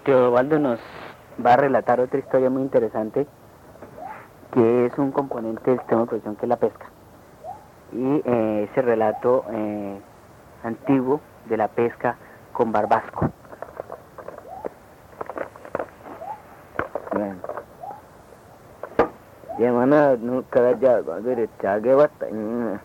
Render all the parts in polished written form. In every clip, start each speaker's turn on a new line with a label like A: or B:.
A: Teobaldo nos va a relatar otra historia muy interesante, que es un componente del sistema de producción que es la pesca. Y ese relato antiguo de la pesca con barbasco. Bueno. Yamana nu karaja bagere chage watta in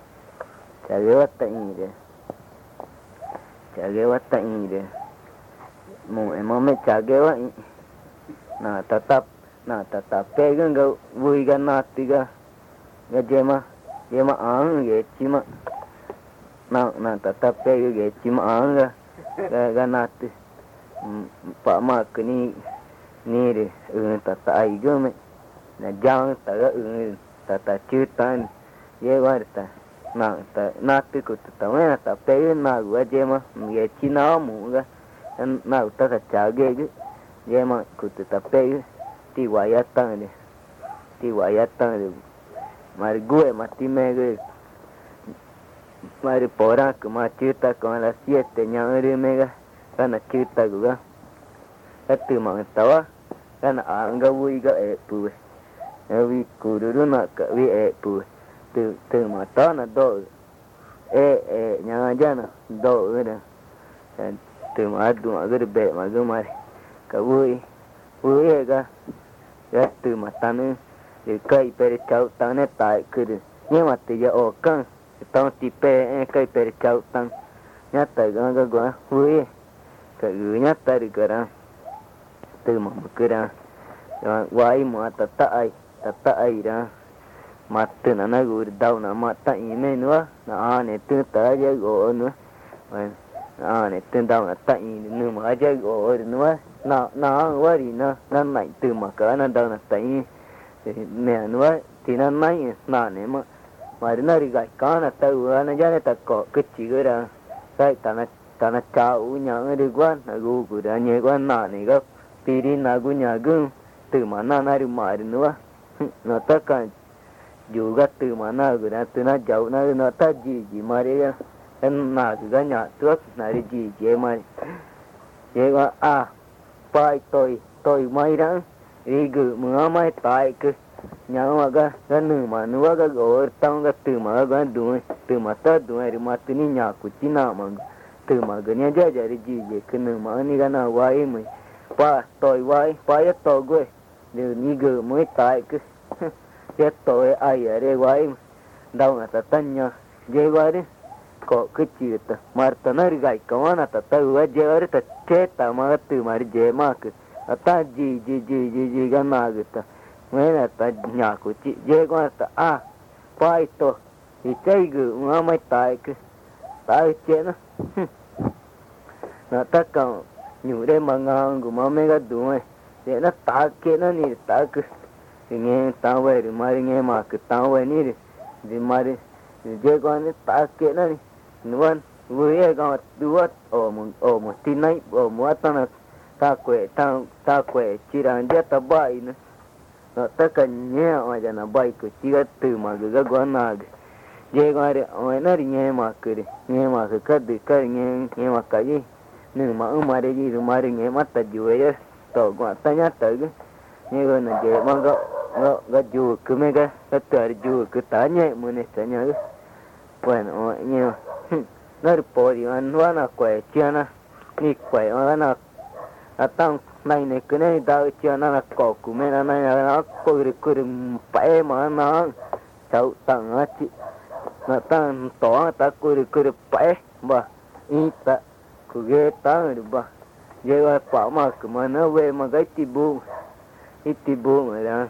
A: mo me chage wa na tatap pegan ga vui ga natiga ga jema ang ge chima na tatap pega ge chima ang ga nati pa ma kni ni re tata ai go me na jang ta ga tata chutan ye warta na tu ku ta me ta pe na ga jema ye china mu ga na ta ka cha ge jema ku ta pe ti wa ya ta de mar gue mati me ge mar pora ku ma chuta con las 7 nyare me ga kana chuta ga tu ma ta wa kana anga vui ga pu vi kururu na ka vi pu tu ma ta na do nya jana do ga tu ma du ma ga be ma ga ma ka vui ga tu ma ta ne kai per chau ta ne tai ku ni ma ti ya o kan ta ti pe kai per chau ta nya ta ga vui ka nya ta ri ga tu ma ku ra wai ma ta ai ra mata na gur dau na mata ime nuwa na ane tu ta ja go nu ane tu dau na ta in nu ma ja go nuwa na wari na nai tu ma ka na dau na ta in me nuwa ti na nai na ne ma na ri ga ka na ta u na ja ne ta ko ku chi ga ra sai ta na cha u nya ri gwa na gu gu ra nye gwa na ne ga pi ri na gu nya gu tu ma na ri ma ri nuwa nó ta cả dù gắt từ mà na người ta từ na giàu na nó ta gì mà đấy em nào từ cái nhà trước này đi gì mà vậy mà phải tôi may đó đi gửi mưa mai tại cái nhà mà cái nương mà nuôi cái gỗ tao cái từ mà cái đuôi từ mà ta đuôi rồi mà từ ní nhà của chị nào mà từ mà cái nhà ra đi gì cái nương mà ní cái nào vay mình tôi vay tôi gue điều ní gửi mới tại cái chết tôi ai ở đây quay đâu là ta tân nha dễ quay đi có cái chuyện ta mà ta nói gái có mà ta tôi dễ ở ta chết ta mà từ mà dễ mà cái ta gì cái nào cái ta mấy là ta nhà của chị dễ quá ta phải tôi thì chơi gửi mà mới tại cái tại chết nó ta còn nhiều đây mà ngang của mà mấy cái đúng rồi để nó ta kia nó đi ta cái nghe tao về rồi mà nghe mà cái tao về ní thì mà đi ਜੇ con ta kia này nuan vui con duat một tin này mua ta quệ chỉ là dia ta bay nữa nó ta cần nhẹ mà giờ nó bay của chỉ từ mà cái con nào ਜੇ con đấy nó đi nghe mà cái nghe mà cái gì nhưng mà đi gì rồi mà đi nghe mắt ta vui to con ta nhát tới như con là ਜੇ mà ga ju ke me ga tar ju ke tanya mune tanya bueno ni nar podi anwana kwe chiana ni kwe ana atang nai ne kene da chiana na ko ku me na ko ri ku pa ma na chau tang a chi na tan to ta ku ri pa ba i ta ku ge ta ri ba je wa pa ma ku ma na we ma ga ti bu mà ra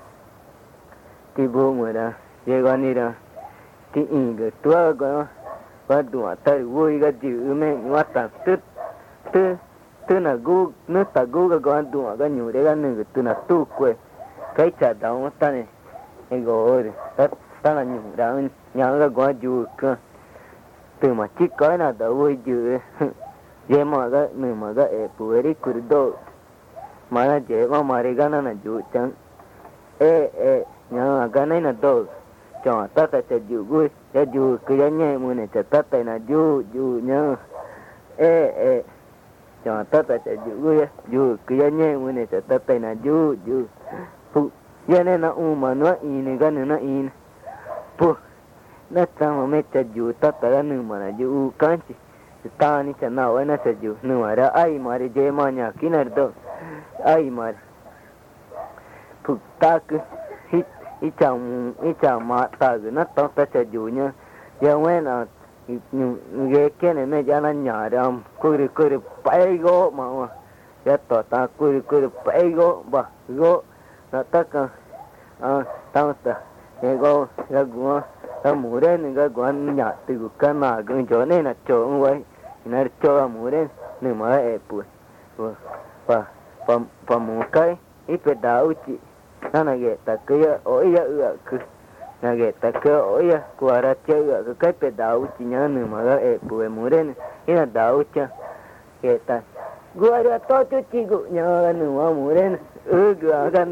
A: tibu mera llega ni ra ti inga tua ga dua ta vui ga ji me wa ta tu na gu nu ta gu ga dua ga nyu de ga nu tu na tu kwe kai cha da ma ta ne e go re ta na nyu da nya ga ju ka tu ma chi ko na da vui ju je ma ga nu ma ga e pu ri kur do ma na je ma re ga na ju chang nhà cái này là đồ cho ta sẽ dụ vui sẽ dụ cái nhẹ mùi này sẽ ta na dụ nhớ cho tất là sẽ dụ cứ nhẹ mới này sẽ tất tay là dụ phụ giờ này nó mà nó in cái nữa nó in phụ nó tao mà mấy sẽ dụ tất là nữa mà là dụ cái gì ta ni sẽ nào nó sẽ dụ nữa mà ra ai mà đi chơi mà nhà kia nào đâu ai mà phụ ta cứ hít chồng mà ta cứ nó tao ta sẽ dụ nhá giờ mấy nào ghé cái này mấy gia đình nhà đó cười bay go mà ya to ta cười bay go ba go nó tất cả tao ta cái go ra gua tao mua đến cái quán nhà từ cái nào cái chỗ này là chỗ vậy nó cho mua đến nhưng mà em bùi và mua cái ít về đào chị nó là ghé ta cái ôi ya cứ nage takeo oya kuara chega cái pe dau chinya nu ma e pue muren ina dau cha keta guara to chu chi gu nya nu ma muren ga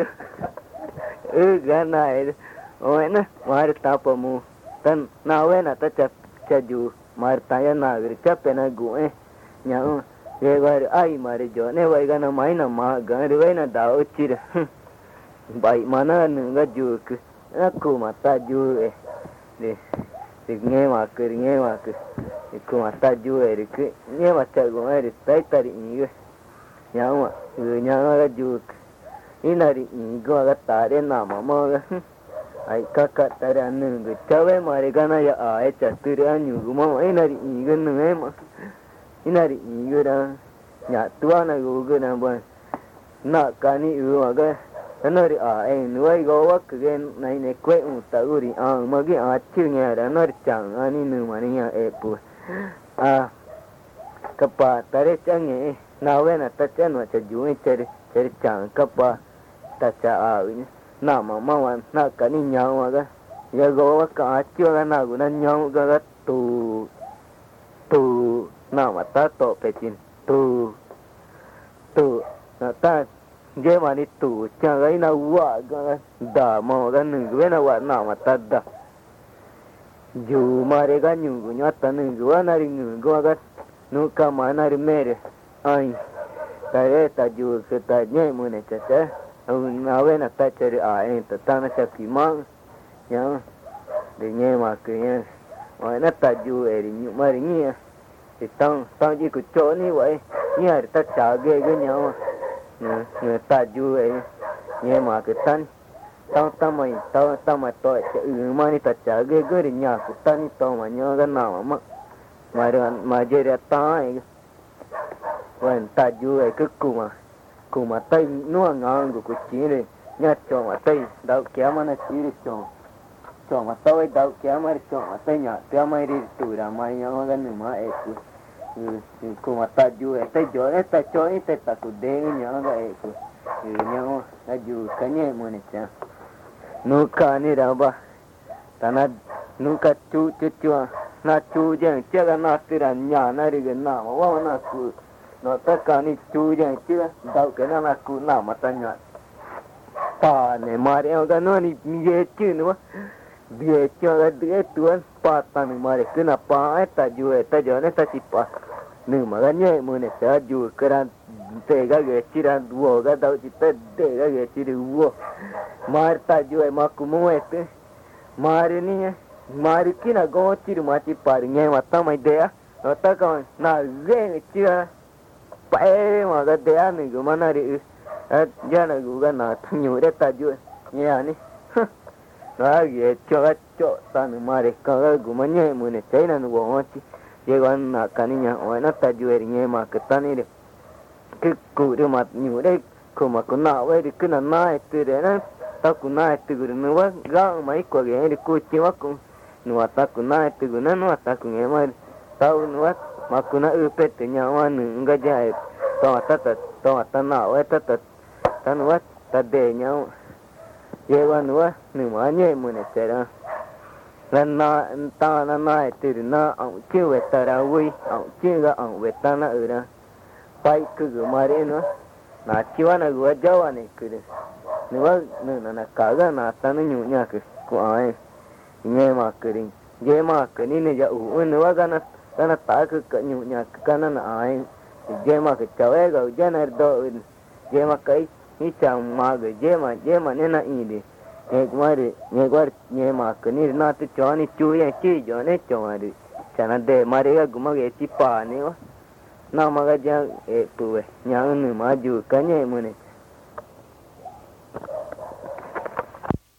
A: na e oi na mar ta pa mu tan na we na ta cha ju mar ta ya na vir cha pe na gu e nya ye gar ai mar jo ne vai ga na mai na ma ga re na dau chi re bai mana nu ga ju aku mata ju de nghe mà aku mata ju de nghe mà chạy của ai de tai tari ni nya ma nya ga ju inari ni go ga tare na mama ga ai kaka tare anu ga chawe mare ga na ya ai chaturi anyu gu ma inari ni ga nu ma inari ni ga ra nya tua na gu ga na ba na ka ni u ga nó đi nuôi gấu cái này này quay tao đi mà cái chữ nghe là nó chẳng anh nu mà này bùi cấp ba tare chẳng nghe nào vậy là ta chẳng mà chơi vui chơi chẳng cấp ba ta chả nào mà nào cái này nhau mà cái giờ gấu cái chữ cái nào cũng nhau cái tu nào mà ta tổ về chín tu ta je mani tu changai na wa ga da mo ga nu ga na wa na ma ta da ju mare ga nyu gu nya ta nu ga na ri nu ga nu ka ma na ri mere ai ta re ta ju se ta nye mu ne cha cha na we na ta che ri ta na cha ki ma ya de nye ma ke ya wa na ta ju ri nyu ma ri ni ti tang ji ku cho ni wa ni ta cha ge ge nya ma người ta vui nghe mà cái tan tao mày tôi mà đi ta trả cái đi nhà cái tan tao mà nhớ cái nào mà giờ ra tai when ta vui cái cụ mà tay nuông ngang của chị này nhát cho mà tay đau kéo mà nó chỉ đi cho mà tôi đau kéo mà cho mà tay nhát kéo mà đi tụi ra mà nhớ cái nữa mà kuma ta ju ta jo ta cho ta ku de nya ga ku nya ta ju kanye mo ne cha nu ka ni ra ba ta na nu ka chu na chu je che ga na ti ra nya na ri ga na wa na ku no ta ka ni chu je che da ke na ku na ma ta nya ta ne ma re ga no ni ye chi no bia cho ga de tuan pa ta ni ma re ku na pa ta ju ta jo ne ta chi pa nu mà cái nhẹ mưa này sẽ dù cái đàn tê cái ghế chỉ đàn vua cái đầu chỉ tê cái ghế chỉ được vua mà ta dù mà cũng mua hết mà đi nè mà đi kia là có chỉ được mà chỉ phải nghe mà ta mày đẻ nó ta còn là ghế chưa phải mà cái đẻ này của mà nó đi giờ này của cái nào thằng nhiều đấy ta dù nghe nè nó ghế cho cái chỗ ta nữa mà đi cái của mà nhẹ mưa này thấy là nó bỏ chi llegan a caniña o en ata jueriñe ma que tanire que cure ma ñure como con na we que na etirena ta kuna etigure no va ga mai ko ge ri ku chi wa ku no ata kuna etiguna no ata ku nge ma ta no wa ma kuna u pe te nya wa nu nga ja e to ata na we ta no wa ta de nya llegan no wa nu ma nye mu ne tera na ta na từ na ông chưa về ta ra vui ông chưa ga ông về ta na ở đó bay cứ mà đi nữa na chiwa na gua jawa này cứ nữa na cả ga na ta nó nhủ nha cứ của ai nghe mà cứ đi nghe mà cứ đi này ja nữa ga na ta cứ nhủ nha cái na ai jema ke chawe ga janar do jema kai ni chang ma ga jema ne na inde jema ke ni na tu chani chu ya chi jo ne chawari chana de mare ga guma ge ti pa ne wa na ma ga ja puwe nya nu ma ju ka ne mu ne